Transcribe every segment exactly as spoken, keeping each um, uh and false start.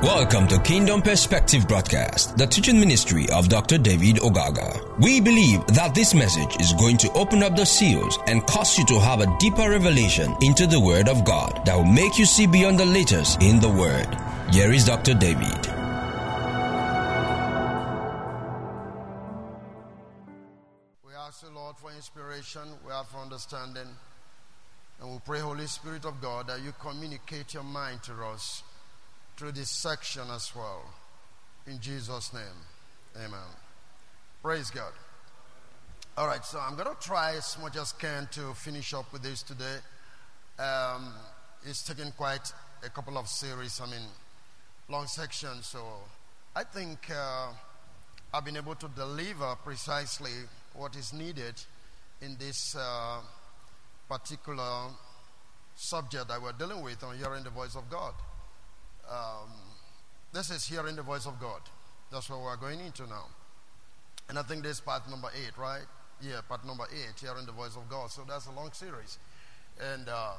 Welcome to Kingdom Perspective Broadcast, the teaching ministry of Doctor David Ogaga. We believe that this message is going to open up the seals and cause you to have a deeper revelation into the Word of God that will make you see beyond the letters in the Word. Here is Doctor David. We ask the Lord for inspiration, we ask for understanding, and we pray, Holy Spirit of God, that you communicate your mind to us through this section as well. In Jesus' name, amen. Praise God. All right, so I'm going to try as much as I can to finish up with this today. Um, it's taken quite a couple of series, I mean, long sections, so I think uh, I've been able to deliver precisely what is needed in this uh, particular subject that we're dealing with on hearing the voice of God. Um, this is hearing the voice of God. That's what we're going into now. And I think this is part number eight, right? Yeah, part number eight, hearing the voice of God. So that's a long series. And uh,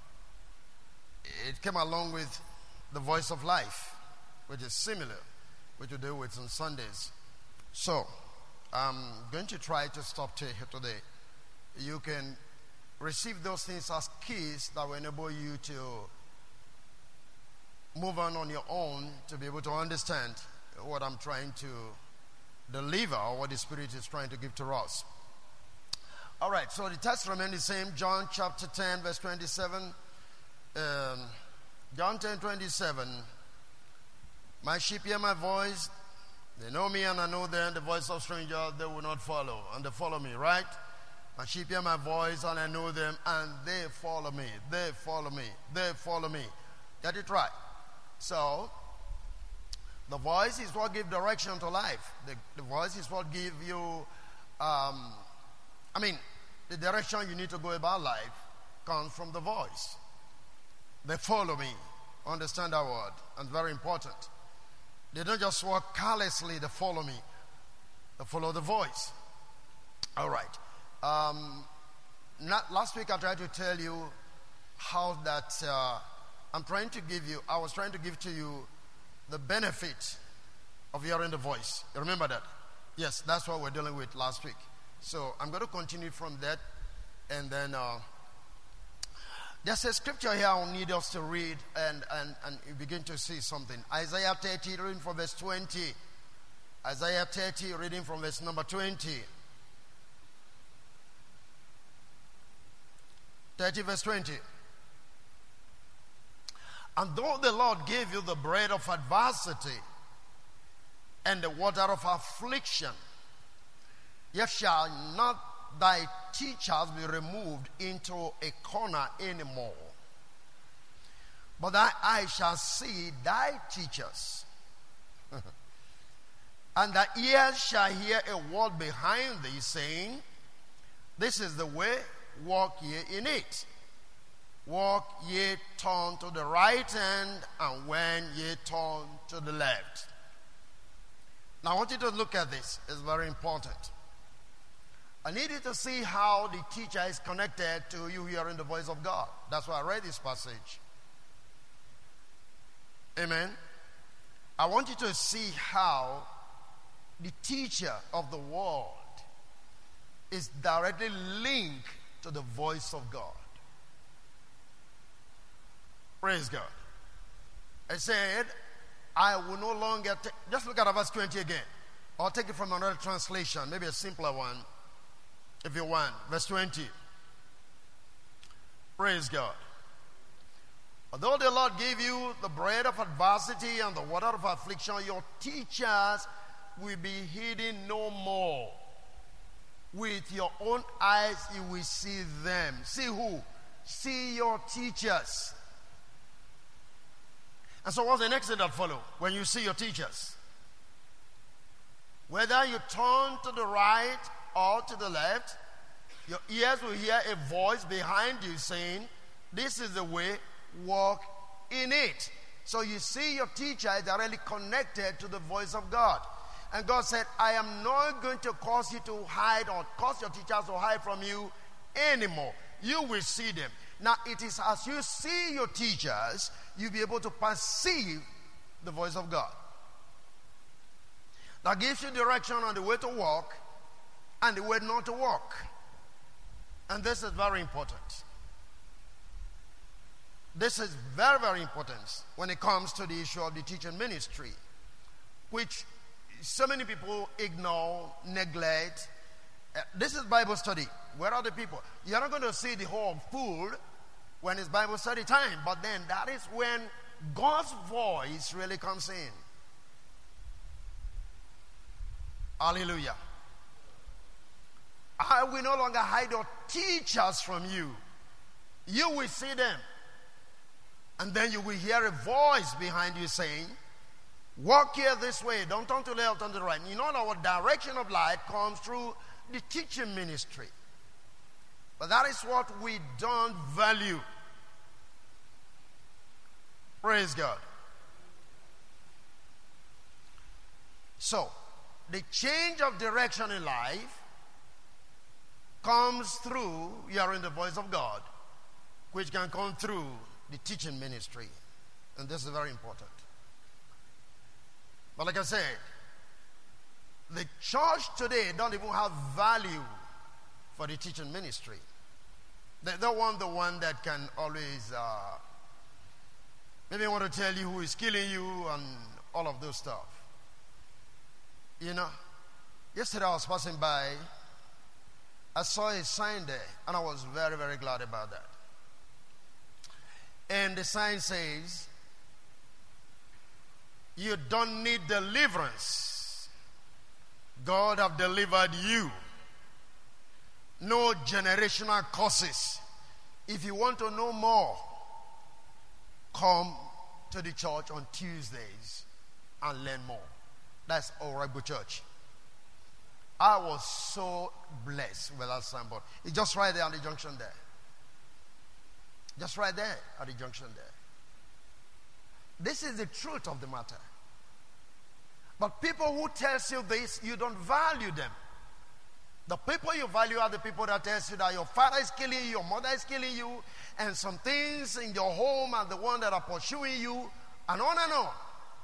it came along with the voice of life, which is similar, which we do with on Sundays. So I'm going to try to stop here today. You can receive those things as keys that will enable you to move on on your own to be able to understand what I'm trying to deliver or what the Spirit is trying to give to us. All right, so the text remains the same. John chapter ten, verse twenty-seven. Um, John ten, twenty-seven. My sheep hear my voice. They know me and I know them. The voice of stranger they will not follow. And they follow me, right? My sheep hear my voice and I know them and they follow me. They follow me. They follow me. Get it right. So, the voice is what gives direction to life. The, the voice is what gives you, um, I mean, the direction you need to go about life comes from the voice. They follow me. Understand that word. And very important. They don't just walk carelessly, they follow me. They follow the voice. All right. Um, not, last week I tried to tell you how that... Uh, I'm trying to give you, I was trying to give to you the benefit of hearing the voice. You remember that? Yes, that's what we're dealing with last week. So I'm going to continue from that. And then uh, there's a scripture here I need us to read and, and, and you begin to see something. Isaiah thirty, reading from verse twenty. Isaiah thirty, reading from verse number twenty. thirty, verse twenty. And though the Lord gave you the bread of adversity and the water of affliction, yet shall not thy teachers be removed into a corner anymore. But thy eyes shall see thy teachers, and thy ears shall hear a word behind thee, saying, This is the way, walk ye in it. Walk ye turn to the right hand, and when ye turn to the left. Now I want you to look at this. It's very important. I need you to see how the teacher is connected to you hearing the voice of God. That's why I read this passage. Amen. I want you to see how the teacher of the world is directly linked to the voice of God. Praise God. I said, I will no longer take, just look at verse twenty again. I'll take it from another translation, maybe a simpler one, if you want. Verse twenty. Praise God. Although the Lord gave you the bread of adversity and the water of affliction, your teachers will be hidden no more. With your own eyes you will see them. See who? See your teachers. And so what's the next thing that follows when you see your teachers? Whether you turn to the right or to the left, your ears will hear a voice behind you saying, This is the way, walk in it. So you see your teacher is directly connected to the voice of God. And God said, I am not going to cause you to hide or cause your teachers to hide from you anymore. You will see them. Now, it is as you see your teachers, you'll be able to perceive the voice of God. That gives you direction on the way to walk and the way not to walk. And this is very important. This is very, very important when it comes to the issue of the teaching ministry, which so many people ignore, neglect. Uh, this is Bible study. Where are the people? You're not going to see the whole full when it's Bible study time, but then that is when God's voice really comes in. Hallelujah. I will no longer hide or teach us from you. You will see them. And then you will hear a voice behind you saying, walk here this way. Don't turn to the left, turn to the right. You know our direction of light comes through the teaching ministry. But that is what we don't value. Praise God. So, the change of direction in life comes through hearing the voice of God, which can come through the teaching ministry. And this is very important. But like I said, the church today don't even have value for the teaching ministry. They don't want the one that can always uh, maybe want to tell you who is killing you and all of those stuff. You know, yesterday I was passing by, I saw a sign there, and I was very, very glad about that. And the sign says, you don't need deliverance. God have delivered you. No generational curses. If you want to know more, come to the church on Tuesdays and learn more. That's Horrible Church. I was so blessed with that signboard. It's just right there on the junction there. Just right there at the junction there. This is the truth of the matter. But people who tells you this, you don't value them. The people you value are the people that tell you that your father is killing you, your mother is killing you, and some things in your home are the one that are pursuing you, and on and on.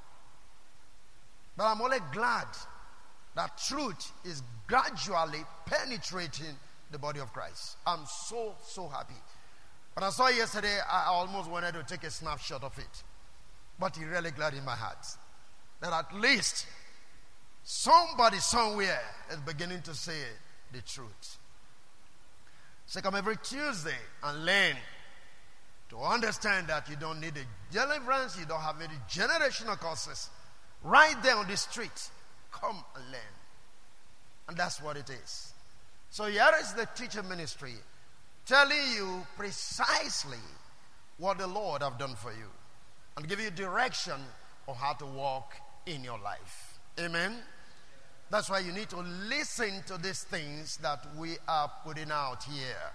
But I'm only glad that truth is gradually penetrating the body of Christ. I'm so, so happy. When I saw it yesterday, I almost wanted to take a snapshot of it. But it really glad in my heart that at least somebody somewhere is beginning to say the truth. So come every Tuesday and learn to understand that you don't need a deliverance, you don't have any generational curses. Right there on the street, come and learn. And that's what it is. So here is the teacher ministry telling you precisely what the Lord have done for you and give you direction on how to walk in your life. Amen. That's why you need to listen to these things that we are putting out here.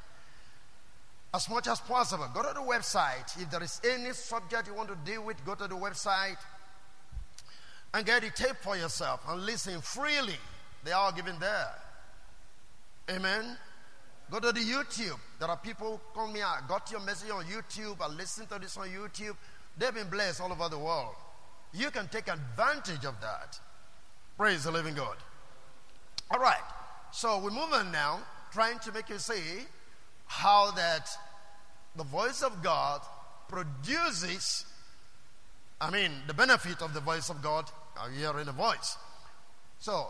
As much as possible, go to the website. If there is any subject you want to deal with, go to the website and get the tape for yourself and listen freely. They are given there. Amen. Go to the YouTube. There are people who call me out, got your message on YouTube, and listen to this on YouTube. They've been blessed all over the world. You can take advantage of that. Praise the living God. All right. So we move on now, trying to make you see how that the voice of God produces, I mean, the benefit of the voice of God, are hearing the voice. So,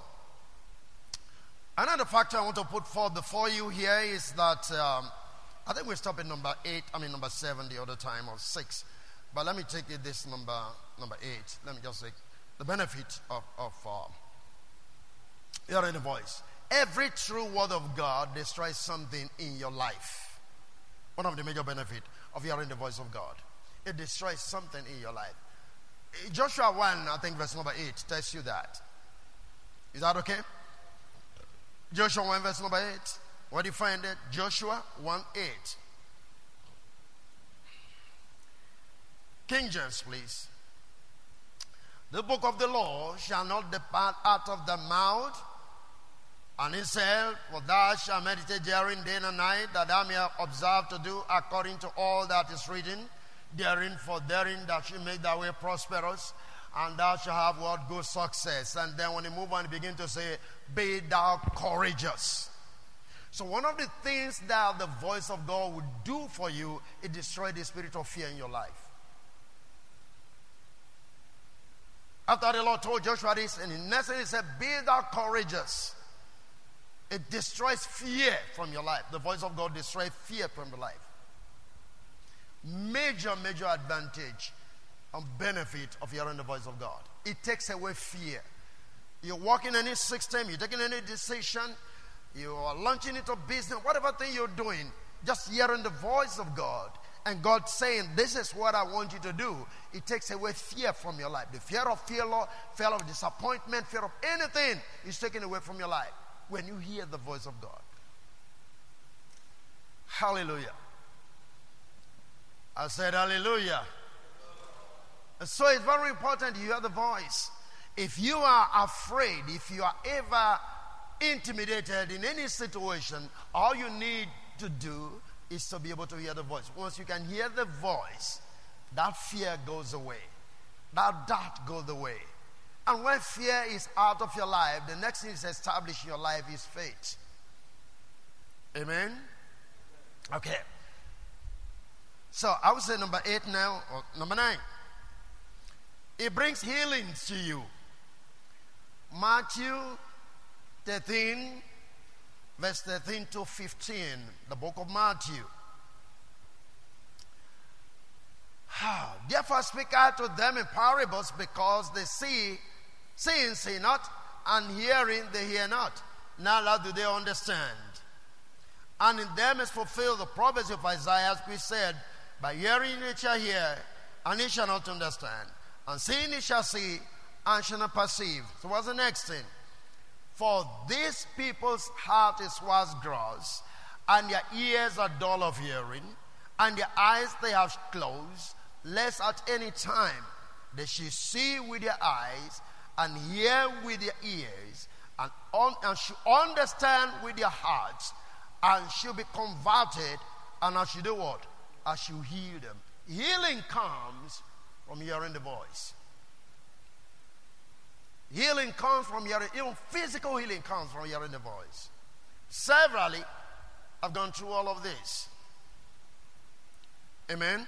another factor I want to put forth before you here is that um, I think we stopped at number eight, I mean number seven the other time, or six. But let me take it this number, number eight. Let me just say the benefit of, of uh, hearing the voice. Every true word of God destroys something in your life. One of the major benefits of hearing the voice of God. It destroys something in your life. Joshua one, I think verse number eight, tells you that. Is that okay? Joshua one, verse number eight. Where do you find it? Joshua one, eight. King James, please. The book of the law shall not depart out of the mouth, and he said, for thou shalt meditate therein day and night, that thou mayest observe to do according to all that is written therein, for therein thou shalt make thy way prosperous, and thou shalt have what? Good success. And then when you move on, you begin to say, be thou courageous. So one of the things that the voice of God will do for you, it destroys the spirit of fear in your life. After the Lord told Joshua this, and in next he said, be thou courageous. It destroys fear from your life. The voice of God destroys fear from your life. Major, major advantage and benefit of hearing the voice of God. It takes away fear. You walk in any system, you're taking any decision, you are launching into business, whatever thing you're doing, just hearing the voice of God and God saying, this is what I want you to do, it takes away fear from your life. The fear of failure, fear of disappointment, fear of anything is taken away from your life when you hear the voice of God. Hallelujah. I said hallelujah. So it's very important you hear the voice. If you are afraid, if you are ever intimidated in any situation, all you need to do is to be able to hear the voice. Once you can hear the voice, that fear goes away. That doubt goes away. And when fear is out of your life, the next thing is established in your life is faith. Amen? Okay. So I would say number eight now, or number nine. It brings healing to you. Matthew thirteen, verse thirteen to fifteen, the book of Matthew. Therefore speak I to them in parables, because they see, seeing see not, and hearing they hear not. Neither do they understand. And in them is fulfilled the prophecy of Isaiah, which said, by hearing ye shall hear, and ye shall not understand. And seeing ye shall see, and shall not perceive. So what's the next thing? For these people's heart is was gross, and their ears are dull of hearing, and their eyes they have closed, lest at any time they should see with their eyes, and hear with their ears, and, un- and should understand with their hearts, and should be converted, and I should do what? I should heal them. Healing comes from hearing the voice. Healing comes from hearing, even physical healing comes from hearing the voice. Severally, I've gone through all of this. Amen.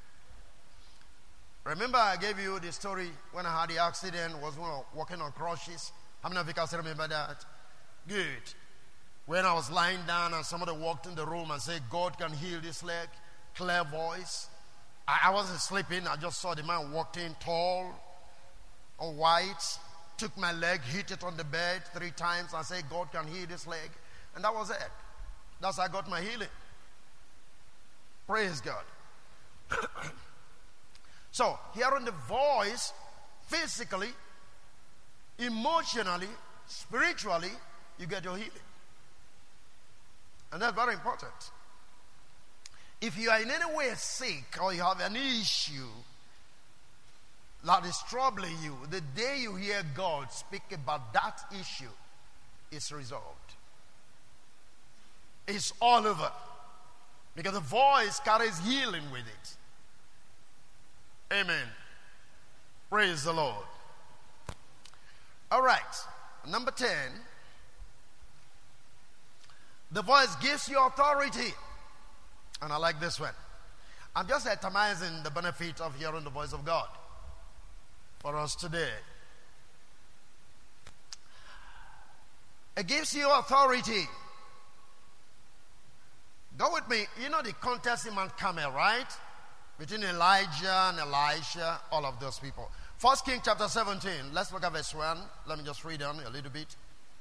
Remember I gave you the story when I had the accident, was walking on crutches. How many of you can remember that? Good. When I was lying down and somebody walked in the room and said, God can heal this leg. Clear voice. I, I wasn't sleeping. I just saw the man walked in tall, on white, took my leg, hit it on the bed three times and said, God can heal this leg. And that was it. That's how I got my healing. Praise God. So, hearing the voice physically, emotionally, spiritually, you get your healing. And that's very important. If you are in any way sick or you have any issue that is troubling you, the day you hear God speak about that issue, it's resolved. It's all over. Because the voice carries healing with it. Amen. Praise the Lord. All right. Number ten. The voice gives you authority. And I like this one. I'm just itemizing the benefit of hearing the voice of God for us today. It gives you authority. Go with me. You know the contest in Mount Carmel, right? Between Elijah and Elisha, all of those people. First Kings chapter seventeen. Let's look at verse one. Let me just read on a little bit.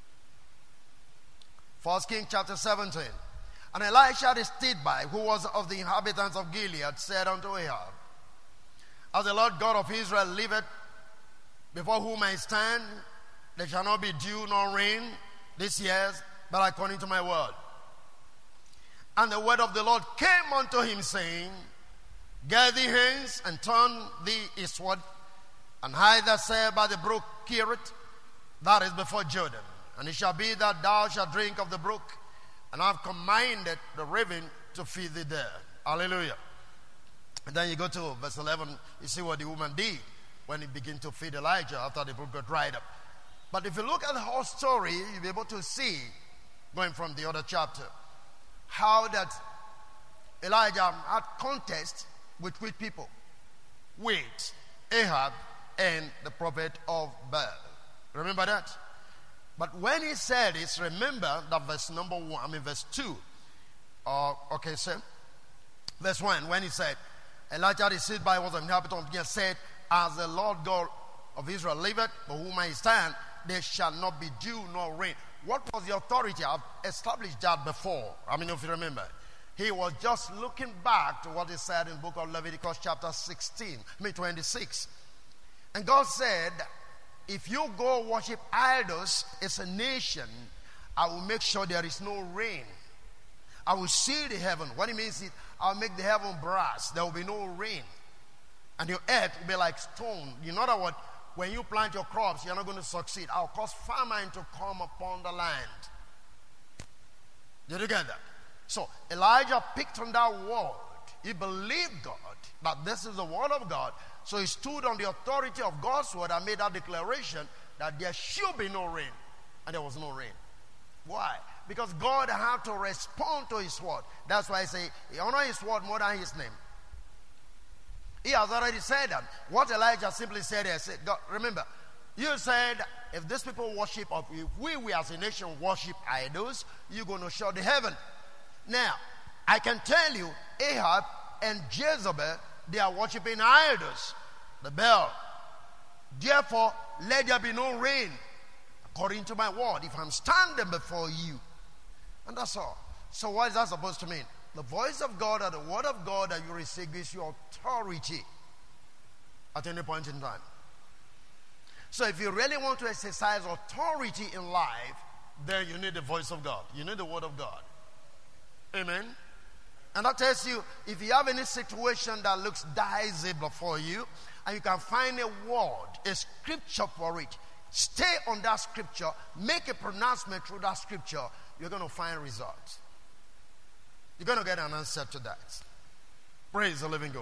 First Kings chapter seventeen. And Elisha the Tishbite, who was of the inhabitants of Gilead, said unto Ahab, as the Lord God of Israel liveth, before whom I stand, there shall not be dew nor rain this year, but according to my word. And the word of the Lord came unto him, saying, Get thee hence, and turn thee eastward, and hide thyself by the brook Cherith, that is before Jordan. And it shall be that thou shalt drink of the brook, and I have commanded the raven to feed thee there. Hallelujah. And then you go to verse eleven, you see what the woman did. when he began to feed Elijah after the brook got dried up. But if you look at the whole story, you'll be able to see, going from the other chapter, how that Elijah had contest with which people? With Ahab and the prophet of Baal. Remember that? But when he said this, remember that verse number one, I mean verse two. Uh, okay, sir. Verse one, when he said, Elijah received by was an inhabitant of the earth, said, as the Lord God of Israel liveth, for whom I stand, there shall not be dew nor rain. What was the authority? I've established that before. I mean, if you remember. He was just looking back to what he said in the book of Leviticus chapter sixteen, I mean twenty-six. And God said, if you go worship idols as a nation, I will make sure there is no rain. I will seal the heaven. What it means is, I'll make the heaven brass. There will be no rain. And your earth will be like stone. In other words, when you plant your crops, you're not going to succeed. I'll cause famine to come upon the land. Did you get that? So Elijah picked on that word. He believed God, that this is the word of God. So he stood on the authority of God's word and made that declaration that there should be no rain. And there was no rain. Why? Because God had to respond to his word. That's why I say, he honored his word more than his name. He has already said that. What Elijah simply said is, said, God, remember, you said, if these people worship, or if we, we as a nation worship idols, you're going to shut the heaven. Now, I can tell you, Ahab and Jezebel, they are worshiping idols, the Baal. Therefore, let there be no rain, according to my word, if I'm standing before you. And that's all. So what is that supposed to mean? The voice of God or the word of God that you receive gives you authority at any point in time. So if you really want to exercise authority in life, then you need the voice of God. You need the word of God. Amen. And that tells you, if you have any situation that looks dicey before you, and you can find a word, a scripture for it, stay on that scripture, make a pronouncement through that scripture, you're going to find results. You're going to get an answer to that. Praise the living God.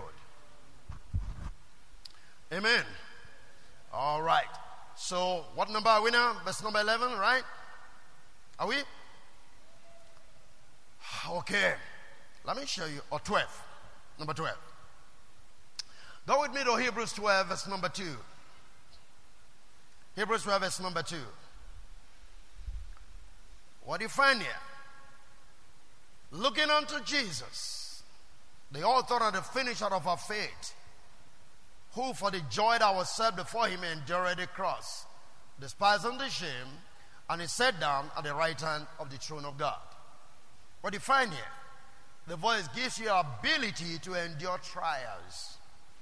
Amen. All right. So, what number are we now? Verse number eleven, right? Are we? Okay. Let me show you. Or twelve. Number twelve. Go with me to Hebrews twelve, verse number two. Hebrews twelve, verse number two. What do you find here? Looking unto Jesus, the author and the finisher of our faith, who for the joy that was set before him endured the cross, despising the shame, and he sat down at the right hand of the throne of God. What do you find here? The voice gives you ability to endure trials.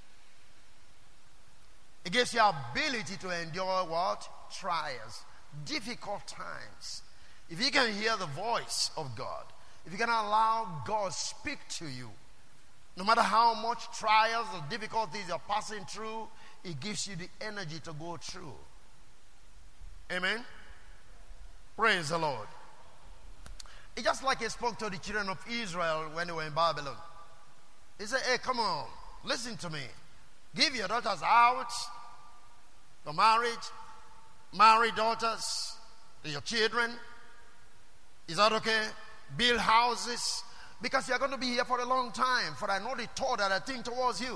It gives you ability to endure what? Trials. Difficult times. If you can hear the voice of God, if you can allow God to speak to you, no matter how much trials or difficulties you're passing through, it gives you the energy to go through. Amen? Praise the Lord. It's just like he spoke to the children of Israel when they were in Babylon. He said, hey, come on, listen to me. Give your daughters out for marriage, marry daughters, your children. Is that okay? Build houses, because you're going to be here for a long time. For I know the thought that I think towards you.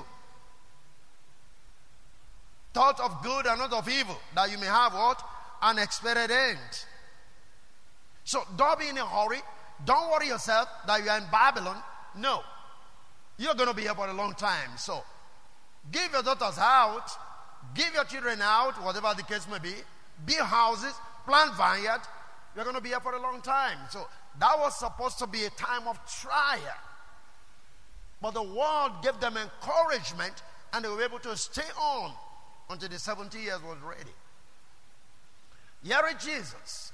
Thought of good and not of evil, that you may have what? An expected end. So don't be in a hurry. Don't worry yourself that you are in Babylon. No. You're going to be here for a long time. So give your daughters out. Give your children out, whatever the case may be. Build houses. Plant vineyard. You're going to be here for a long time. So that was supposed to be a time of trial. But the word gave them encouragement, and they were able to stay on until the seventy years was ready. Here is Jesus,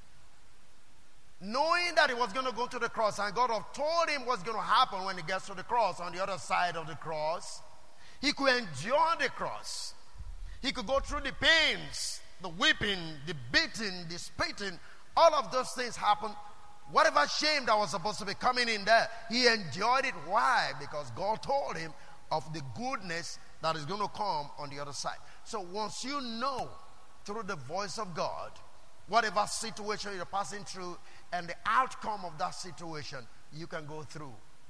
knowing that he was going to go to the cross, and God have told him what's going to happen when he gets to the cross. On the other side of the cross, he could endure the cross. He could go through the pains, the whipping, the beating, the spitting. All of those things happened. Whatever shame that was supposed to be coming in there, he enjoyed it. Why? Because God told him of the goodness that is going to come on the other side. So once you know through the voice of God, whatever situation you're passing through and the outcome of that situation, you can go through.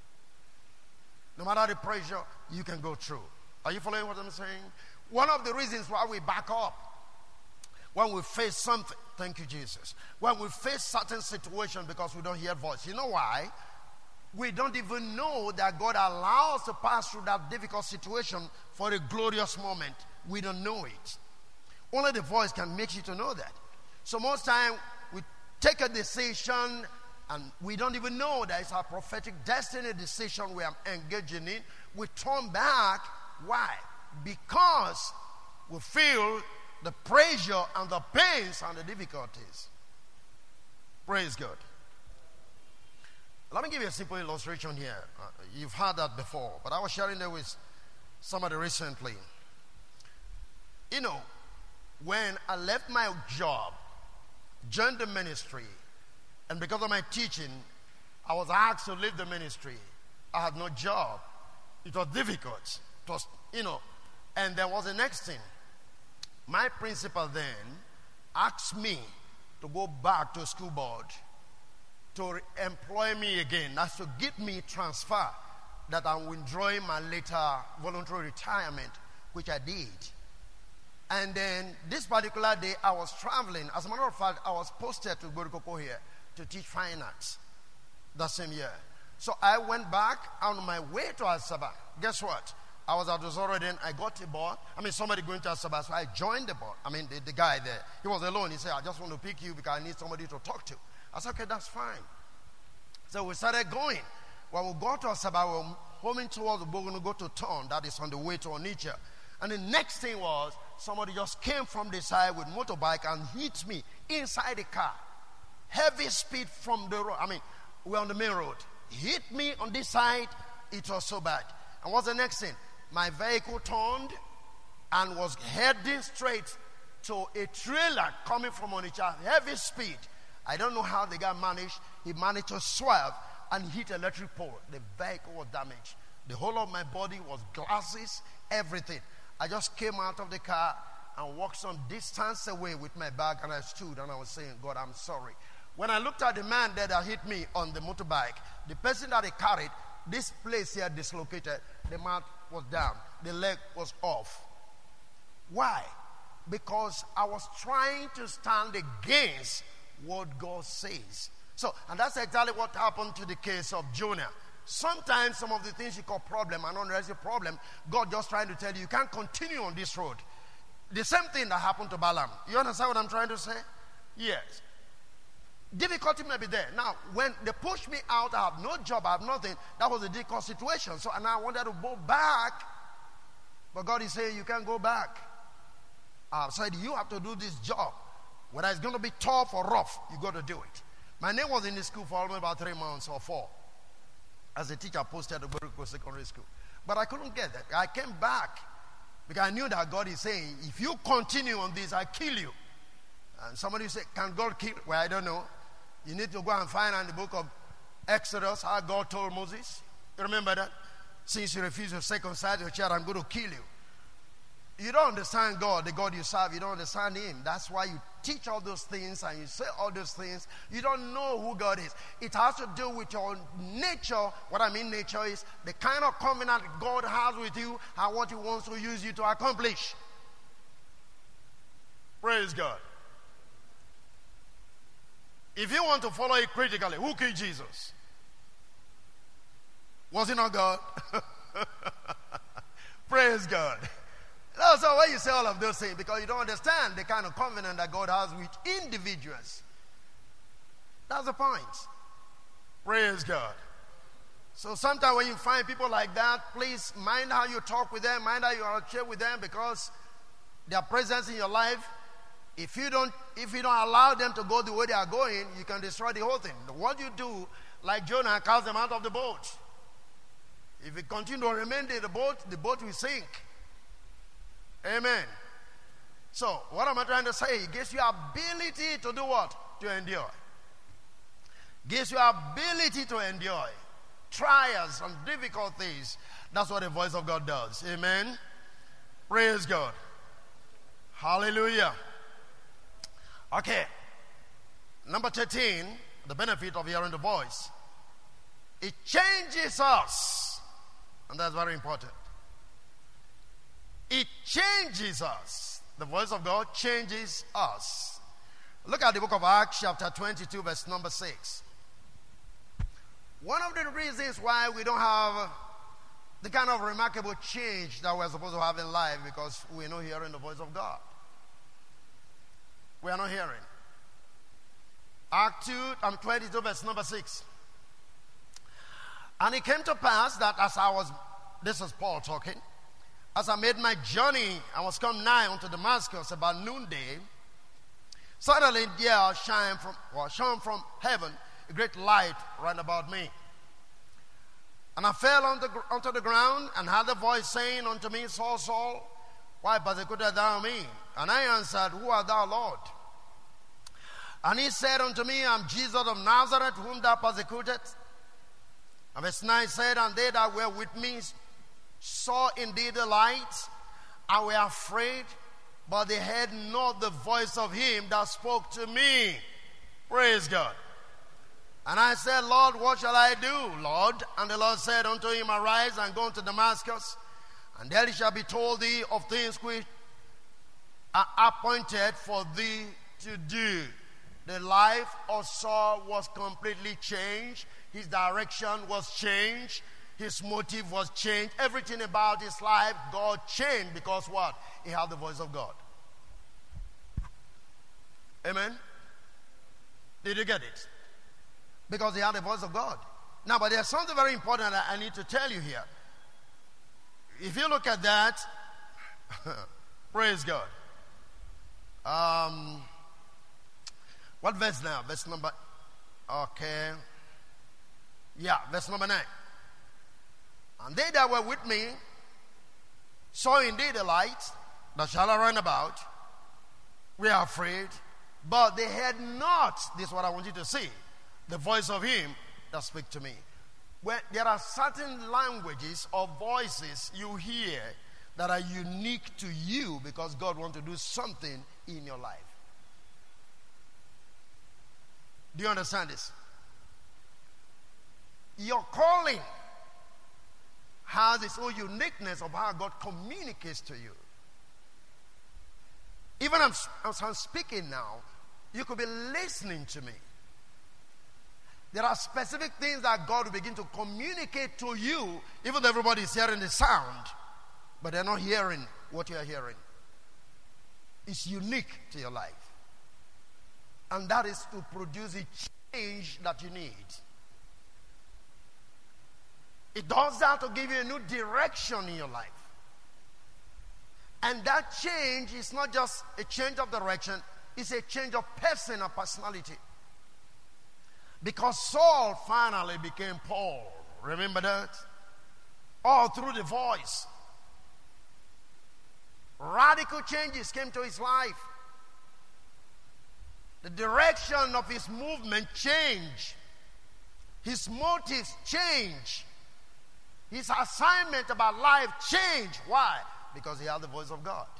No matter the pressure, you can go through. Are you following what I'm saying? One of the reasons why we back up when we face something, thank you, Jesus, when we face certain situations because we don't hear voice. You know why? We don't even know that God allows us to pass through that difficult situation for a glorious moment. We don't know it. Only the voice can make you to know that. So most time we take a decision and we don't even know that it's our prophetic destiny decision we are engaging in. We turn back. Why? Because we feel the pressure and the pains and the difficulties. Praise God. Let me give you a simple illustration here. Uh, you've heard that before, but I was sharing it with somebody recently. You know, when I left my job, joined the ministry, and because of my teaching, I was asked to leave the ministry. I had no job. It was difficult. It was, you know, and there was the next thing. My principal then asked me to go back to school board to employ me again. That's to give me transfer that I'm withdrawing my later voluntary retirement, which I did. And then this particular day, I was traveling. As a matter of fact, I was posted to Gorikoko here to teach fine arts that same year. So I went back on my way to Asaba. Guess what? I was at Osoro then. I got a board. I mean, somebody going to Asaba, so I joined the board. I mean, the, the guy there. He was alone. He said, I just want to pick you because I need somebody to talk to. I said, okay, that's fine. So we started going. When we got to Asaba, we were homing towards, we were going to go to town. That is on the way to Onitsha. And the next thing was, somebody just came from the side with motorbike and hit me inside the car. Heavy speed from the road. I mean, we're on the main road. Hit me on this side. It was so bad. And what's the next thing? My vehicle turned and was heading straight to a trailer coming from Onitsha. Heavy speed. I don't know how the guy managed. He managed to swerve and hit an electric pole. The vehicle was damaged. The whole of my body was glasses, everything. I just came out of the car and walked some distance away with my bag, and I stood and I was saying, God, I'm sorry. When I looked at the man there that hit me on the motorbike, the person that he carried, this place here dislocated, the mouth was down, the leg was off. Why? Because I was trying to stand against what God says. So, and that's exactly what happened to the case of Jonah. Sometimes some of the things you call problem are not really a problem. God just trying to tell you, you can't continue on this road. The same thing that happened to Balaam. You understand what I'm trying to say? Yes. Difficulty may be there. Now, when they pushed me out, I have no job, I have nothing. That was a difficult situation. So, and I wanted to go back. But God is saying, you can't go back. I said, you have to do this job. Whether it's going to be tough or rough, you got to do it. My name was in the school for almost about three months or four. As a teacher posted at Boriko Secondary School. But I couldn't get that. I came back because I knew that God is saying, if you continue on this, I kill you. And somebody said, can God kill? Well, I don't know. You need to go and find in the book of Exodus how God told Moses. You remember that? Since you refuse to circumcise your child, I'm going to kill you. You don't understand God, the God you serve. You don't understand Him. That's why you teach all those things and you say all those things. You don't know who God is. It has to do with your nature. What I mean nature is the kind of covenant God has with you and what He wants to use you to accomplish. Praise God. If you want to follow it critically, who killed Jesus? Was it not God? Praise God. So why you say all of those things? Because you don't understand the kind of covenant that God has with individuals. That's the point. Praise God. So sometimes when you find people like that, please mind how you talk with them, mind how you share with them, because their presence in your life, if you don't if you don't allow them to go the way they are going, you can destroy the whole thing. What you do, like Jonah, cast them out of the boat. If you continue to remain in the boat, the boat will sink. Amen. So, what am I trying to say? It gives you ability to do what? To endure. Gives you ability to endure trials and difficult things. That's what the voice of God does. Amen. Praise God. Hallelujah. Okay. Number thirteen, the benefit of hearing the voice. It changes us. And that's very important. It changes us. The voice of God changes us. Look at the book of Acts chapter twenty-two verse number six. One of the reasons why we don't have the kind of remarkable change that we're supposed to have in life, because we're not hearing the voice of God. We are not hearing. Act two, um, twenty-two verse number six. And it came to pass that as I was, this is Paul talking, as I made my journey, I was come nigh unto Damascus about noonday. Suddenly there shine from, well, shone from heaven a great light round about me. And I fell on the, onto the ground and heard a voice saying unto me, Saul, Saul, why persecutest thou me? And I answered, Who art thou, Lord? And he said unto me, I am Jesus of Nazareth, whom thou persecutest. And verse nine said, And they that were with me saw indeed the light, and were afraid, but they heard not the voice of him that spoke to me. Praise God. And I said, Lord, what shall I do, Lord? And the Lord said unto him, Arise and go unto Damascus, and there it shall be told thee of things which are appointed for thee to do. The life of Saul was completely changed. His direction was changed. His motive was changed. Everything about his life, God changed, because what? He had the voice of God. Amen? Did you get it? Because he had the voice of God. Now, but there's something very important that I need to tell you here. If you look at that, praise God. Um, what verse now? Verse number, okay. Yeah, verse number nine. And they that were with me saw indeed the light that shall run about. We are afraid, but they heard not, this is what I want you to see, the voice of him that speak to me. Where there are certain languages or voices you hear that are unique to you, because God wants to do something in your life. Do you understand this? Your calling has its own uniqueness of how God communicates to you. Even as I'm speaking now, you could be listening to me. There are specific things that God will begin to communicate to you, even though everybody is hearing the sound, but they're not hearing what you're hearing. It's unique to your life. And that is to produce a change that you need. It does that to give you a new direction in your life. And that change is not just a change of direction, it's a change of person or personality. Because Saul finally became Paul. Remember that? All through the voice. Radical changes came to his life. The direction of his movement changed. His motives changed. His assignment about life changed. Why? Because he had the voice of God.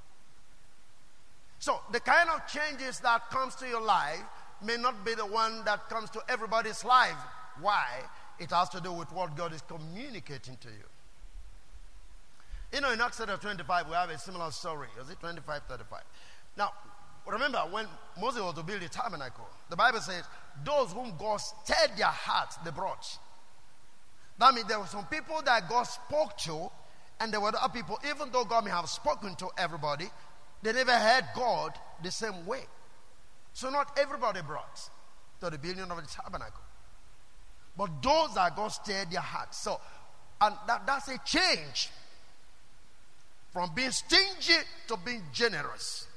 So the kind of changes that comes to your life may not be the one that comes to everybody's life. Why? It has to do with what God is communicating to you. You know, in Exodus twenty-five, we have a similar story. Is it twenty-five, thirty-five? Now, remember, when Moses was to build the tabernacle, the Bible says, those whom God stirred their hearts, they brought. That means there were some people that God spoke to, and there were other people, even though God may have spoken to everybody, they never heard God the same way. So not everybody brought to the building of the tabernacle. But those that God stirred their hearts. So, and that, that's a change from being stingy to being generous.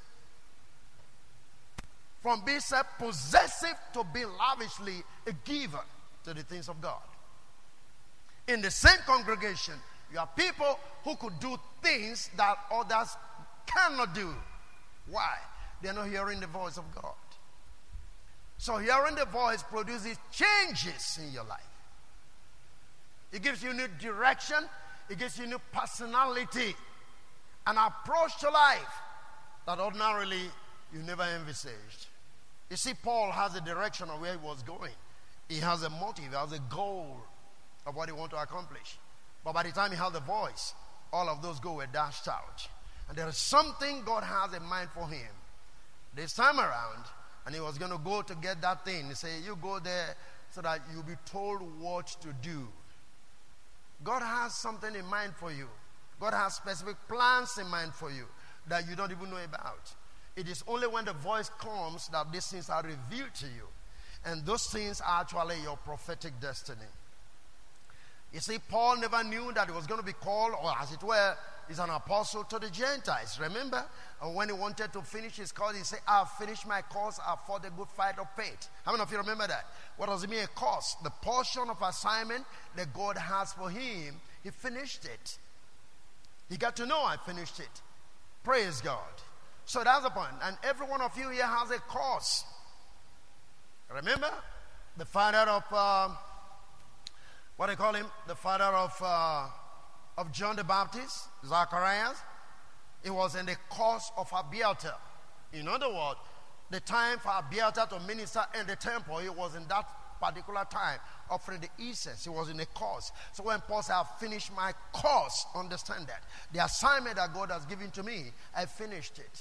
From being self-possessive to being lavishly a giver to the things of God. In the same congregation, you have people who could do things that others cannot do. Why? They're not hearing the voice of God. So hearing the voice produces changes in your life. It gives you new direction. It gives you new personality, an approach to life that ordinarily you never envisaged. You see, Paul has a direction of where he was going. He has a motive, he has a goal of what he wants to accomplish. But by the time he had the voice, all of those goals were dashed out. And there is something God has in mind for him this time around, and he was going to go to get that thing. He said, you go there so that you'll be told what to do. God has something in mind for you. God has specific plans in mind for you that you don't even know about. It is only when the voice comes that these things are revealed to you. And those things are actually your prophetic destiny. You see, Paul never knew that he was going to be called, or as it were, he's an apostle to the Gentiles. Remember? And when he wanted to finish his course, he said, I've finished my course, I've fought the good fight of faith. How many of you remember that? What does it mean, a course? The portion of assignment that God has for him, he finished it. He got to know I finished it. Praise God. So that's the point. And every one of you here has a course. Remember? The father of, uh, what do you call him? The father of, uh, of John the Baptist, Zacharias. He was in the course of Abiathar. In other words, the time for Abiathar to minister in the temple, he was in that particular time offering the incense. He was in a course. So when Paul said, I've finished my course, understand that. The assignment that God has given to me, I finished it.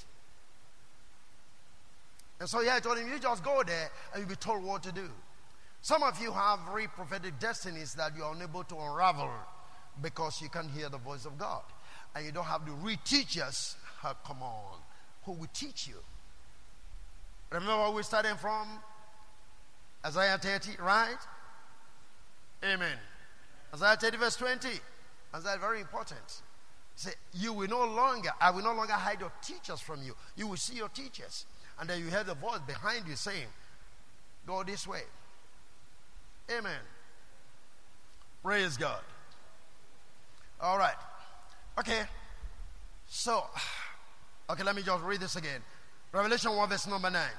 And so yeah, I told him, you just go there and you'll be told what to do. Some of you have real prophetic destinies that you're unable to unravel because you can't hear the voice of God. And you don't have the real teachers, uh, come on, who will teach you. Remember where we started from? Isaiah thirty, right? Amen. Isaiah thirty verse twenty. Isaiah, very important. Say, you will no longer, I will no longer hide your teachers from you. You will see your teachers. And then you hear the voice behind you saying, go this way. Amen. Praise God. All right. Okay. So, okay, let me just read this again. Revelation one verse number nine.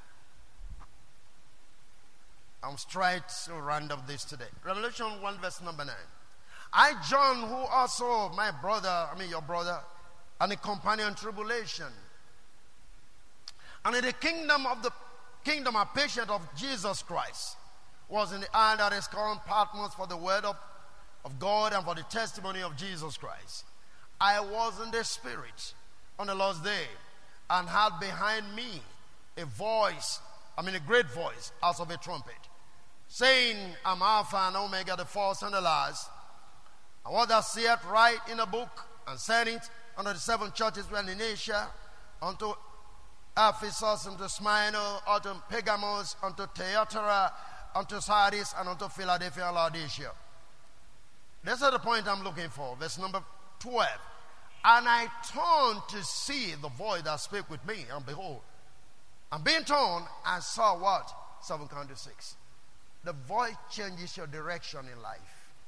I'm straight to round up this today. Revelation one verse number nine. I, John, who also my brother, I mean your brother, and a companion in tribulation, and in the kingdom of the kingdom and patient of Jesus Christ, was in the island that is called Patmos for the word of, of God and for the testimony of Jesus Christ. I was in the Spirit on the Lord's day, and had behind me a voice, I mean a great voice, as of a trumpet, saying, I'm Alpha and Omega, the first and the last. And what thou seest, write in a book, and send it unto the seven churches which are in Asia, unto Ephesus, unto Smyrna, unto Pergamos, unto Thyatira, unto Sardis, and unto Philadelphia and Laodicea. This is the point I'm looking for. Verse number twelve. And I turned to see the voice that spake with me, and behold, and being turned, I saw what? Seven candlesticks. The voice changes your direction in life.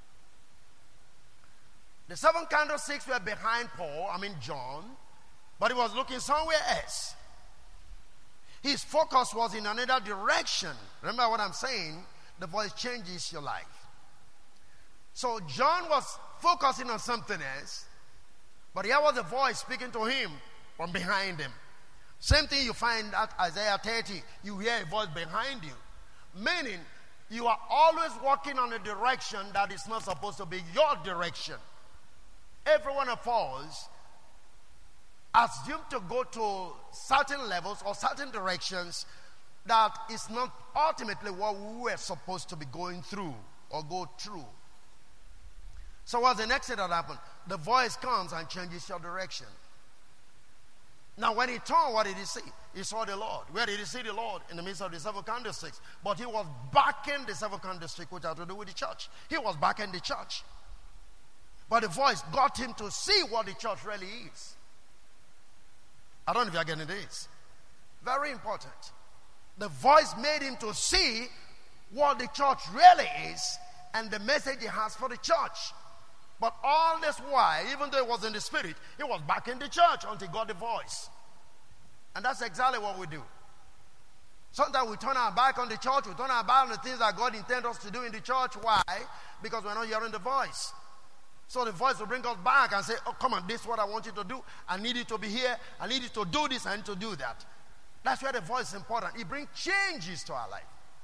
The seven candlesticks were behind Paul, I mean John, but he was looking somewhere else. His focus was in another direction. Remember what I'm saying? The voice changes your life. So John was focusing on something else, but here was a voice speaking to him from behind him. Same thing you find at Isaiah thirty. You hear a voice behind you. Meaning, you are always walking on a direction that is not supposed to be your direction. Every one of us assumed to go to certain levels or certain directions that is not ultimately what we were supposed to be going through or go through. So what's the next thing that happened? The voice comes and changes your direction. Now when he turned, what did he see? He saw the Lord. Where did he see the Lord? In the midst of the seven candlesticks. But he was backing the seven candlesticks, which had to do with the church. He was backing the church. But the voice got him to see what the church really is. I don't know if you're getting this. Very important. The voice made him to see what the church really is and the message he has for the church. But all this while, even though he was in the Spirit, he was back in the church until he got the voice. And that's exactly what we do. Sometimes we turn our back on the church, we turn our back on the things that God intends us to do in the church. Why? Because we're not hearing the voice. So the voice will bring us back and say, oh, come on, this is what I want you to do. I need you to be here. I need you to do this. I need to do that. That's why the voice is important. It brings changes to our life.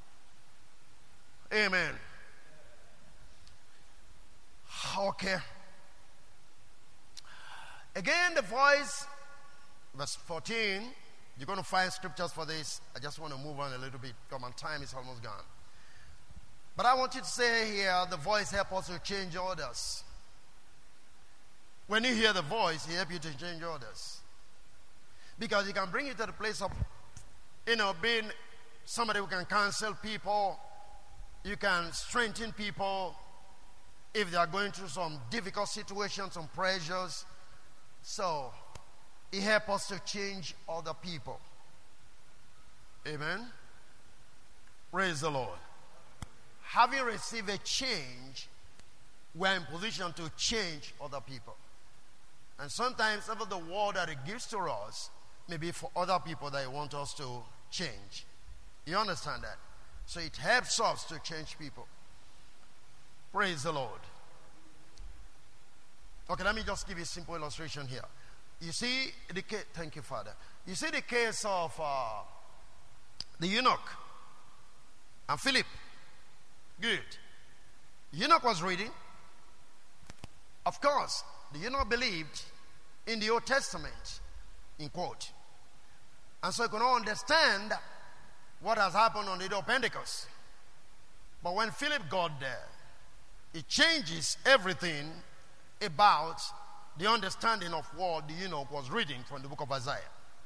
Amen. Okay. Again, the voice, verse fourteen. You're going to find scriptures for this. I just want to move on a little bit because my time is almost gone. But I want you to say here, the voice helps us to change others. When you hear the voice, it helps you to change others. Because it can bring you to the place of, you know, being somebody who can counsel people. You can strengthen people if they are going through some difficult situations, some pressures. So, it helps us to change other people. Amen? Praise the Lord. Having received a change, we're in position to change other people. And sometimes even the word that it gives to us may be for other people that it wants us to change. You understand that? So it helps us to change people. Praise the Lord. Okay, let me just give you a simple illustration here. You see the case, thank you, Father. You see the case of uh, the eunuch and Philip. Good. Eunuch was reading. Of course, the eunuch believed in the Old Testament, in quote. And so he could not understand what has happened on the day of Pentecost. But when Philip got there, it changes everything about the understanding of what the eunuch was reading from the book of Isaiah.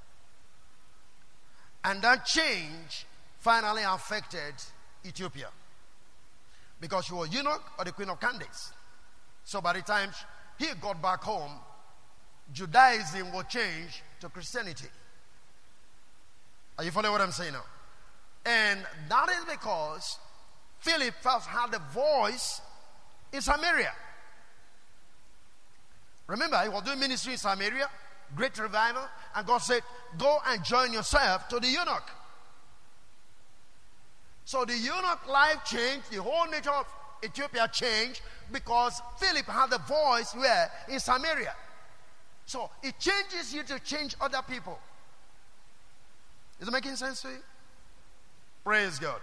And that change finally affected Ethiopia, because she was eunuch or the queen of Candace. So by the time he got back home, Judaism will change to Christianity. Are you following what I'm saying now? And that is because Philip first had a voice in Samaria. Remember, he was doing ministry in Samaria, great revival, and God said, go and join yourself to the eunuch. So the eunuch life changed, the whole nature of Ethiopia changed, because Philip had a voice where? In Samaria. So it changes you to change other people. Is it making sense to you? Praise God.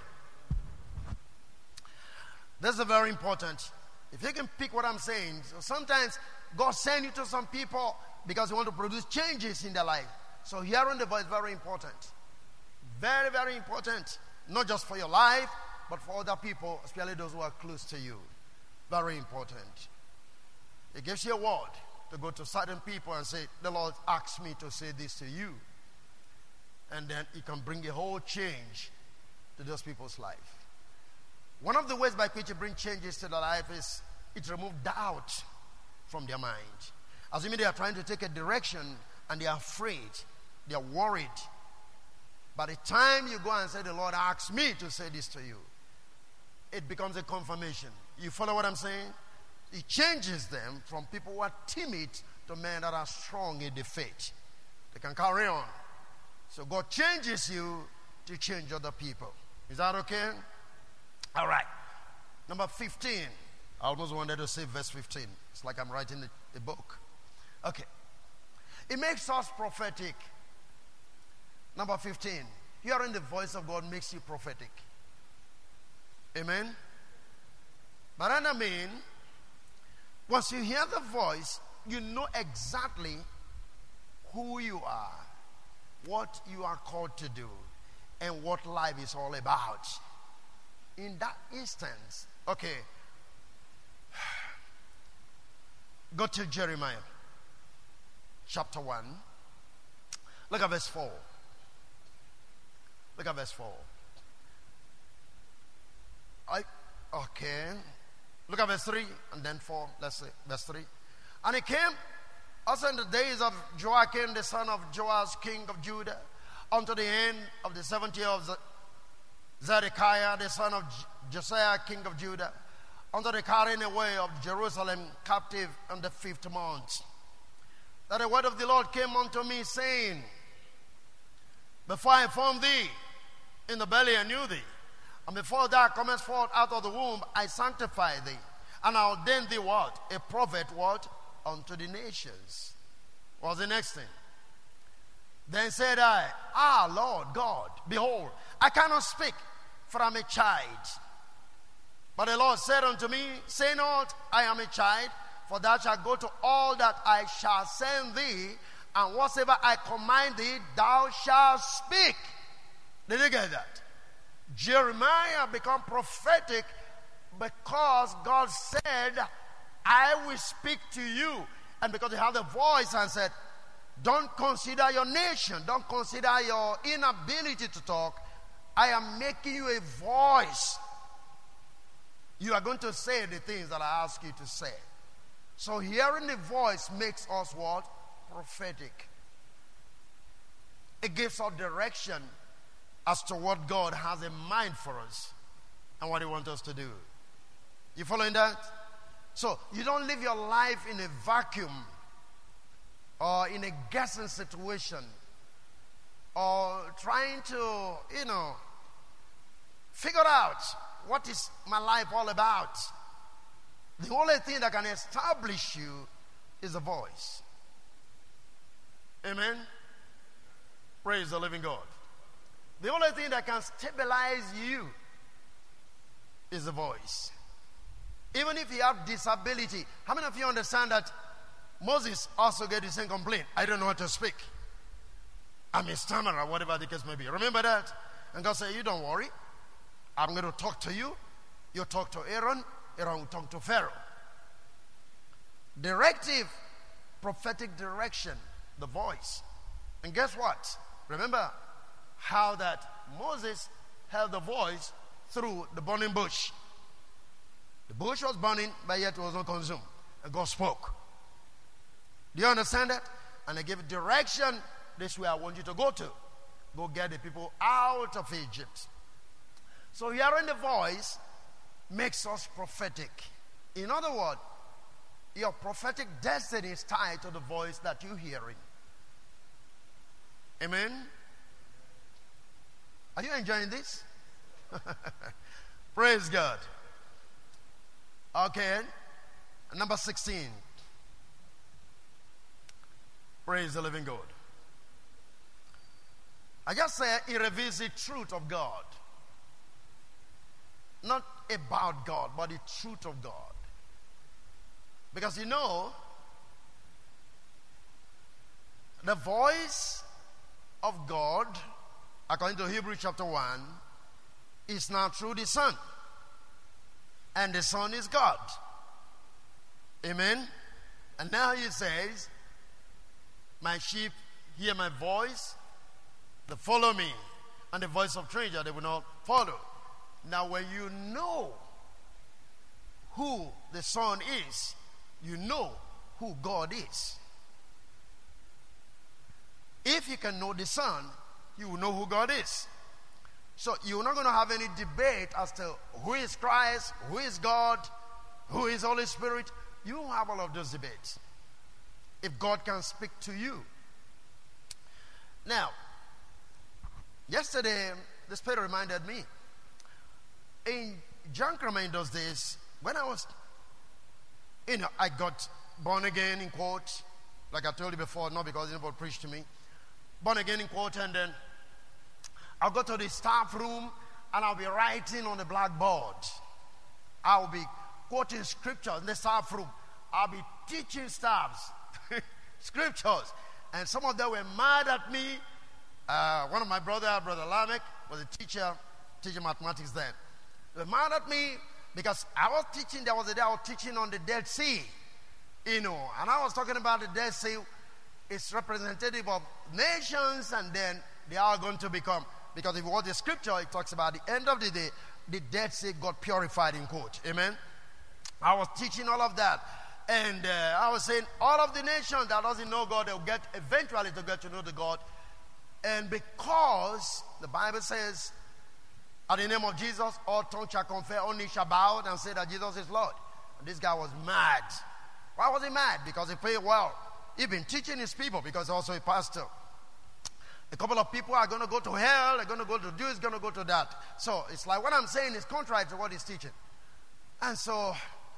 This is very important. If you can pick what I'm saying, so sometimes God sends you to some people because He wants to produce changes in their life. So hearing the voice is very important. Very, very important. Not just for your life, but for other people, especially those who are close to you. Very important. It gives you a word to go to certain people and say, the Lord asked me to say this to you. And then it can bring a whole change to those people's life. One of the ways by which it brings changes to their life is it removes doubt from their mind. Assuming they are trying to take a direction and they are afraid, they are worried. By the time you go and say, the Lord asked me to say this to you, it becomes a confirmation. You follow what I'm saying? It changes them from people who are timid to men that are strong in the faith. They can carry on. So God changes you to change other people. Is that okay? All right. Number fifteen. I almost wanted to say verse fifteen. It's like I'm writing a, a book. Okay. It makes us prophetic. Number fifteen. Hearing the voice of God makes you prophetic. Amen? But I mean, once you hear the voice, you know exactly who you are, what you are called to do, and what life is all about. In that instance, okay, go to Jeremiah chapter one. Look at verse four. Look at verse four. I, okay. Look at verse three and then four. Let's say verse three. And it came also in the days of Joachim, the son of Joas, king of Judah, unto the end of the seventh year of Zedekiah, the son of Josiah, king of Judah, unto the carrying away of Jerusalem captive in the fifth month, that the word of the Lord came unto me, saying, before I formed thee in the belly, I knew thee. And before thou comest forth out of the womb, I sanctify thee. And I ordained thee what? A prophet what? Unto the nations. What's the next thing? Then said I, Ah, Lord God, behold, I cannot speak, for I am a child. But the Lord said unto me, Say not, I am a child, for thou shalt go to all that I shall send thee, and whatsoever I command thee, thou shalt speak. Did you get that? Jeremiah became prophetic because God said, I will speak to you. And because he had the voice and said, don't consider your nation, don't consider your inability to talk. I am making you a voice. You are going to say the things that I ask you to say. So hearing the voice makes us what? Prophetic. It gives us direction as to what God has in mind for us and what he wants us to do. You following that? So you don't live your life in a vacuum or in a guessing situation or trying to, you know, figure out what is my life all about. The only thing that can establish you is a voice. Amen? Praise the living God. The only thing that can stabilize you is a voice. Even if you have disability, how many of you understand that Moses also get the same complaint? I don't know how to speak. I'm a stammerer, whatever the case may be. Remember that? And God said, you don't worry. I'm going to talk to you. You talk to Aaron. Aaron will talk to Pharaoh. Directive, prophetic direction, the voice. And guess what? Remember how that Moses held the voice through the burning bush. The bush was burning, but yet it was not consumed. And God spoke. Do you understand that? And I gave direction. This way I want you to go to. Go get the people out of Egypt. So hearing the voice makes us prophetic. In other words, your prophetic destiny is tied to the voice that you're hearing. Amen? Are you enjoying this? Praise God. Okay. Number sixteen. Praise the living God. I just say it reveals the truth of God. Not about God, but the truth of God. Because you know, the voice of God, according to Hebrews chapter one, is now through the Son. And the Son is God. Amen? And now he says, my sheep hear my voice, they follow me. And the voice of stranger they will not follow. Now when you know who the Son is, you know who God is. If you can know the Son, you will know who God is. So you're not going to have any debate as to who is Christ, who is God, who is Holy Spirit. You won't have all of those debates if God can speak to you. Now, yesterday, the Spirit reminded me. In John Kramer in those days, when I was, you know, I got born again in quote, like I told you before, not because anybody preached to me. Born again in quote, and then I'll go to the staff room and I'll be writing on the blackboard. I'll be quoting scriptures in the staff room. I'll be teaching staffs scriptures. And some of them were mad at me. Uh, one of my brother, Brother Lamech, was a teacher, teaching mathematics then. They were mad at me because I was teaching, there was a day I was teaching on the Dead Sea. You know, and I was talking about the Dead Sea. It's representative of nations, and then they are going to become, because if you watch the scripture, it talks about the end of the day, the Dead Sea got purified in quote. Amen? I was teaching all of that. And uh, I was saying all of the nations that doesn't know God, they'll get eventually to get to know the God. And because the Bible says, at the name of Jesus, all tongues shall confess, all knees shall bow and say that Jesus is Lord. And this guy was mad. Why was he mad? Because he prayed well. He'd been teaching his people because he's also a pastor. A couple of people are going to go to hell, they're going to go to this, going to go to that. So it's like what I'm saying is contrary to what he's teaching. And so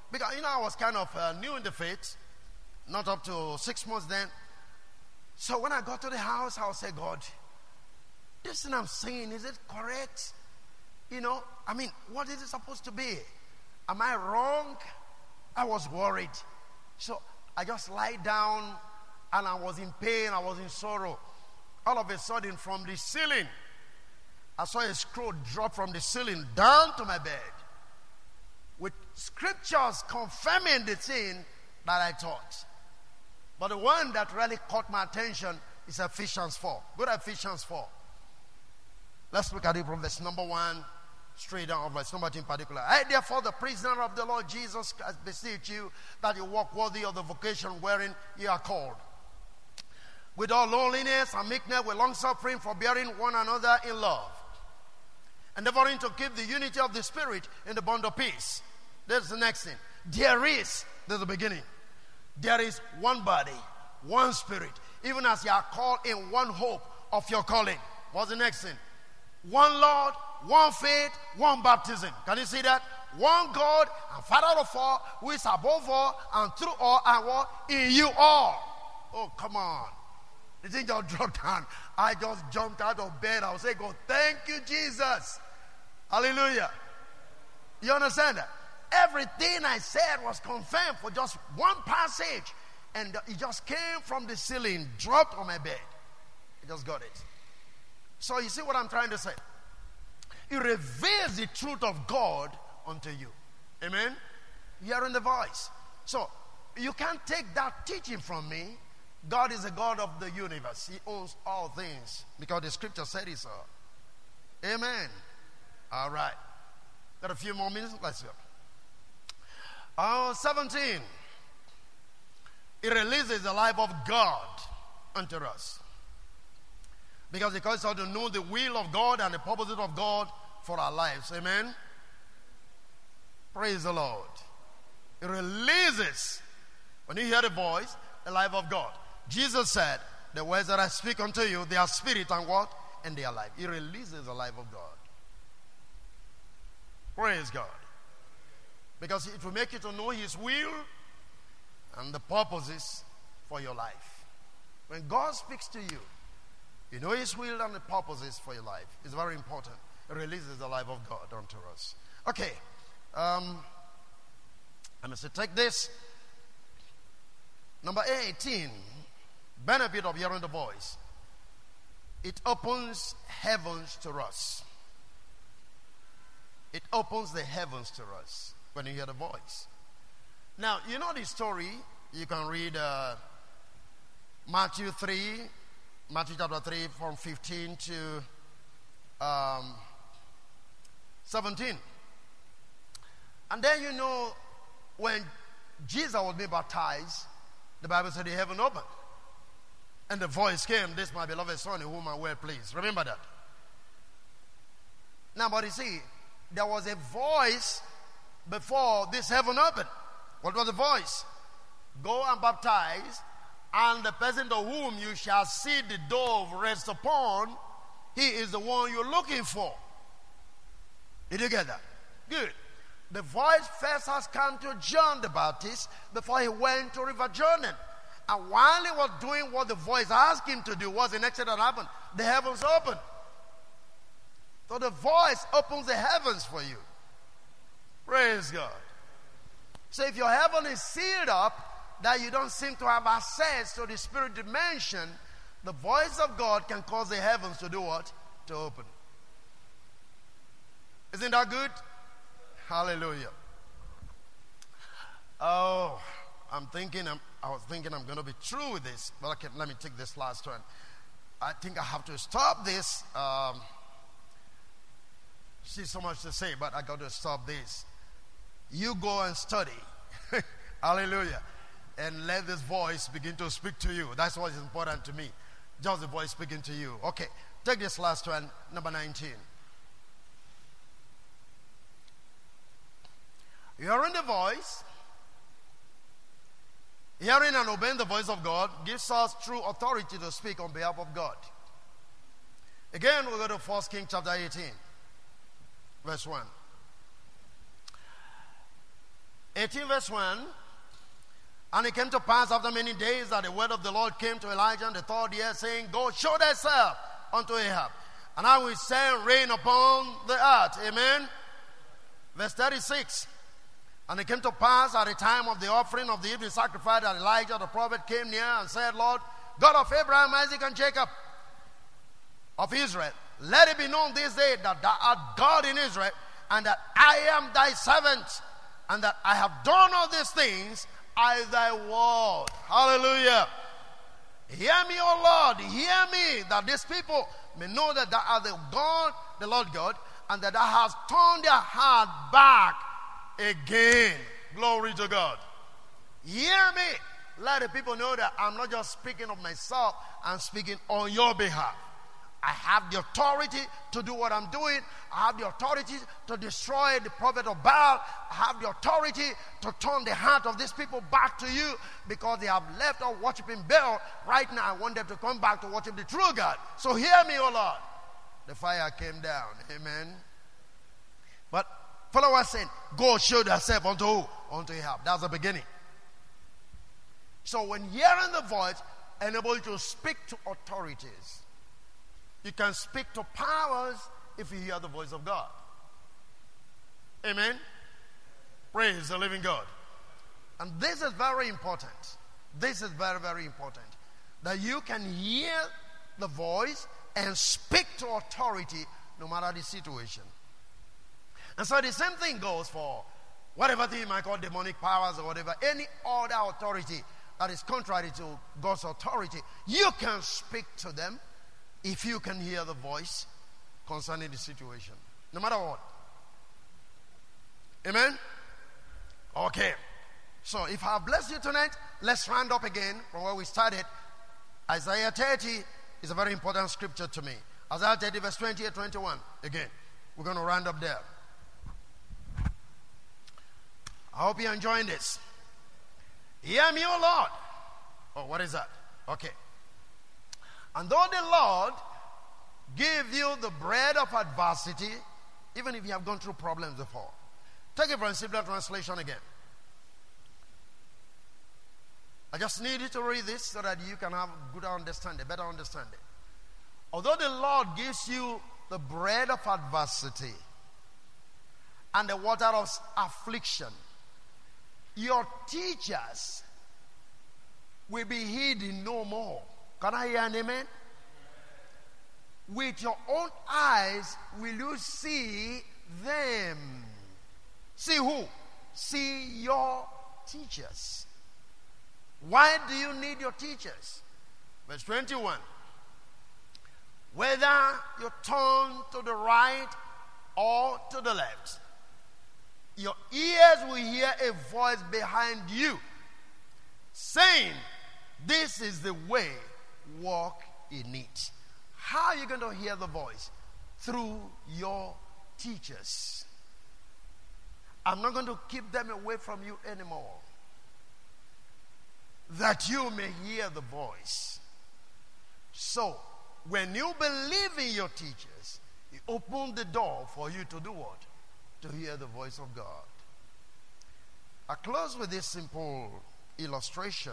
because, you know, I was kind of uh, new in the faith, not up to six months then. So when I got to the house, I would say, God, this thing I'm saying, is it correct? You know, I mean, what is it supposed to be? Am I wrong? I was worried. So I just lied down and I was in pain, I was in sorrow. All of a sudden, from the ceiling, I saw a scroll drop from the ceiling down to my bed with scriptures confirming the thing that I taught. But the one that really caught my attention is Ephesians four. Go to Ephesians four. Let's look at it from verse number one straight down, verse number two in particular. I, therefore, the prisoner of the Lord Jesus Christ, beseech you that you walk worthy of the vocation wherein you are called, with all lowliness and meekness, with long suffering, forbearing one another in love, endeavoring to keep the unity of the Spirit in the bond of peace. There's the next thing. There is, there's the beginning. There is one body, one Spirit, even as you are called in one hope of your calling. What's the next thing? One Lord, one faith, one baptism. Can you see that? One God and Father of all, who is above all and through all and what? In you all. Oh, come on. The thing just dropped down. I just jumped out of bed. I was saying, God, thank you, Jesus. Hallelujah. You understand that? Everything I said was confirmed for just one passage. And it just came from the ceiling, dropped on my bed. I just got it. So you see what I'm trying to say? It reveals the truth of God unto you. Amen? Hearing the voice. So you can't take that teaching from me. God is the God of the universe. He owns all things because the scripture said it so. Amen. All right. Got a few more minutes? Let's go. Uh, seventeen. It releases the life of God unto us. Because it calls us to know the will of God and the purposes of God for our lives. Amen? Praise the Lord. It releases, when you hear the voice, the life of God. Jesus said, the words that I speak unto you, they are spirit and what? And they are life. It releases the life of God. Praise God. Because it will make you to know His will and the purposes for your life. When God speaks to you, you know His will and the purposes for your life. It's very important. It releases the life of God unto us. Okay. Um, I must take this. Number eighteen. Benefit of hearing the voice. It opens heavens to us. It opens the heavens to us when you hear the voice. Now, you know the story. You can read uh, Matthew three. Matthew chapter three from fifteen to um, seventeen. And then you know when Jesus was being baptized, the Bible said the heaven opened. And the voice came, this my beloved son in whom I am well pleased. Remember that. Now, but you see, there was a voice before this heaven opened. What was the voice? Go and baptize, and the person to whom you shall see the dove rest upon, he is the one you're looking for. Did you get that? Good. The voice first has come to John the Baptist before he went to River Jordan. And while he was doing what the voice asked him to do, what's the next thing that happened? The heavens opened. So the voice opens the heavens for you. Praise God. So if your heaven is sealed up, that you don't seem to have access to the spirit dimension, the voice of God can cause the heavens to do what? To open. Isn't that good? Hallelujah. Oh, I'm thinking, I'm, I was thinking I'm going to be through with this, but okay, let me take this last one. I think I have to stop this. Um, see so much to say, but I got to stop this. You go and study. Hallelujah. And let this voice begin to speak to you. That's what is important to me. Just the voice speaking to you. Okay, take this last one, number nineteen. Hearing the voice, hearing and obeying the voice of God gives us true authority to speak on behalf of God. Again, we'll go to First Kings chapter eighteen, verse one. eighteen verse one. And it came to pass after many days that the word of the Lord came to Elijah in the third year, saying, Go show thyself unto Ahab, and I will send rain upon the earth. Amen. Verse thirty-six. And it came to pass at the time of the offering of the evening sacrifice that Elijah the prophet came near and said, Lord, God of Abraham, Isaac, and Jacob, of Israel, let it be known this day that thou art God in Israel, and that I am thy servant, and that I have done all these things by thy word. Hallelujah. Hear me, O Lord, hear me, that these people may know that thou art the God, the Lord God, and that thou hast turned their heart back again. Glory to God. Hear me. Let the people know that I'm not just speaking of myself, I'm speaking on your behalf. I have the authority to do what I'm doing. I have the authority to destroy the prophet of Baal. I have the authority to turn the heart of these people back to you, because they have left off worshiping Baal. Right now, I want them to come back to worship the true God. So hear me, O Lord. The fire came down. Amen. But followers saying, Go show thyself unto who? Unto Ahab. That's the beginning. So when hearing the voice, enable you to speak to authorities. You can speak to powers if you hear the voice of God. Amen. Praise the living God. And this is very important. This is very, very important. That you can hear the voice and speak to authority no matter the situation. And so the same thing goes for whatever thing you might call demonic powers or whatever, any other authority that is contrary to God's authority. You can speak to them if you can hear the voice concerning the situation, no matter what. Amen? Okay. So if I have blessed you tonight, let's round up again from where we started. Isaiah thirty is a very important scripture to me. Isaiah thirty verse twenty and twenty-one. Again, we're going to round up there. I hope you're enjoying this. Hear me, O Lord. Oh, what is that? Okay. And though the Lord give you the bread of adversity, even if you have gone through problems before. Take it from Simpler Translation again. I just need you to read this so that you can have a good understanding, better understanding. Although the Lord gives you the bread of adversity and the water of affliction, your teachers will be hidden no more. Can I hear an amen? With your own eyes will you see them. See who? See your teachers. Why do you need your teachers? Verse twenty-one. Whether you turn to the right or to the left, your ears will hear a voice behind you saying, This is the way, walk in it. How are you going to hear the voice? Through your teachers. I'm not going to keep them away from you anymore, that you may hear the voice. So, when you believe in your teachers, you open the door for you to do what? To hear the voice of God. I close with this simple illustration.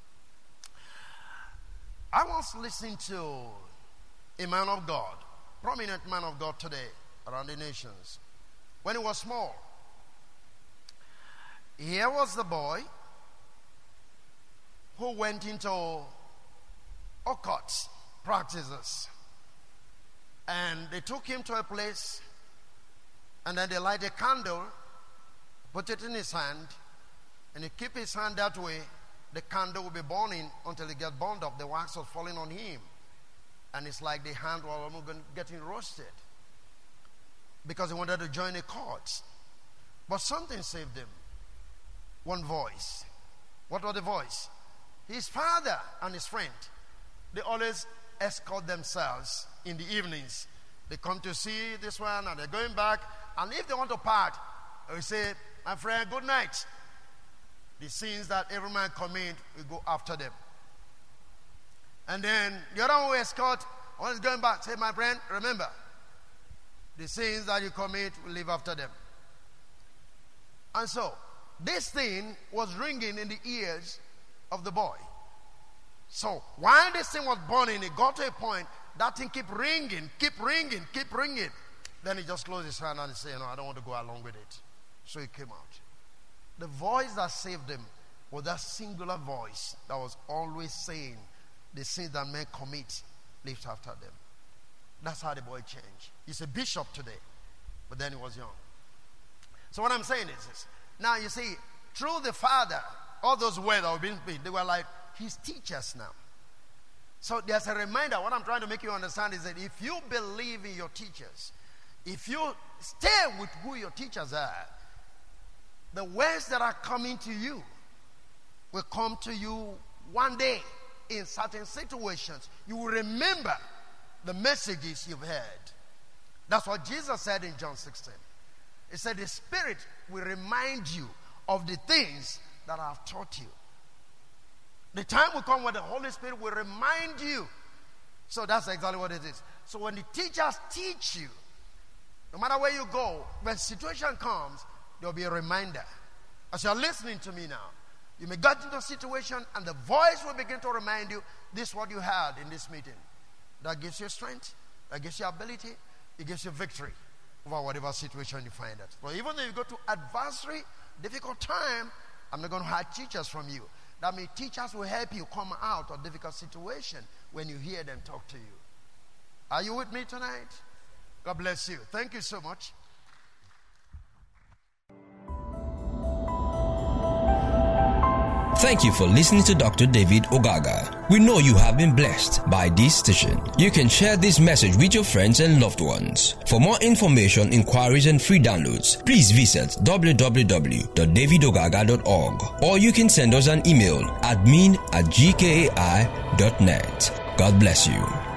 I once listened to a man of God, prominent man of God today around the nations, when he was small. Here was the boy who went into occult practices, and they took him to a place, and then they light a candle, put it in his hand, and he keep his hand that way. The candle will be burning until it gets burned up. The wax was falling on him, and it's like the hand was almost getting roasted because he wanted to join a cult. But something saved him. One voice. What was the voice? His father and his friend. They always escort themselves in the evenings. They come to see this one and they're going back. And if they want to part, they say, my friend, good night. The sins that every man commit, we go after them. And then the other one who escort, one is going back, say, my friend, remember, the sins that you commit, we live after them. And so, this thing was ringing in the ears of the boy. So while this thing was burning, it got to a point that thing keep ringing, keep ringing, keep ringing. Then he just closed his hand and said, no, I don't want to go along with it. So he came out. The voice that saved him was that singular voice that was always saying, the sins that men commit, live after them. That's how the boy changed. He's a bishop today, but then he was young. So what I'm saying is this. Now you see, through the father, all those words that were being speaking, they were like his teachers now. So there's a reminder. What I'm trying to make you understand is that if you believe in your teachers, if you stay with who your teachers are, the words that are coming to you will come to you one day in certain situations. You will remember the messages you've heard. That's what Jesus said in John sixteen. He said, the Spirit will remind you of the things that I have taught you. The time will come when the Holy Spirit will remind you. So that's exactly what it is. So when the teachers teach you, no matter where you go, when situation comes, there will be a reminder. As you are listening to me now, you may get into a situation and the voice will begin to remind you, this is what you had in this meeting. That gives you strength, that gives you ability, it gives you victory over whatever situation you find it. So even though you go to adversary, difficult time, I'm not going to hide teachers from you. That means teachers will help you come out of difficult situation when you hear them talk to you. Are you with me tonight? God bless you. Thank you so much. Thank you for listening to Doctor David Ogaga. We know you have been blessed by this station. You can share this message with your friends and loved ones. For more information, inquiries, and free downloads, please visit w w w dot david ogaga dot org or you can send us an email admin at g k a i dot net. God bless you.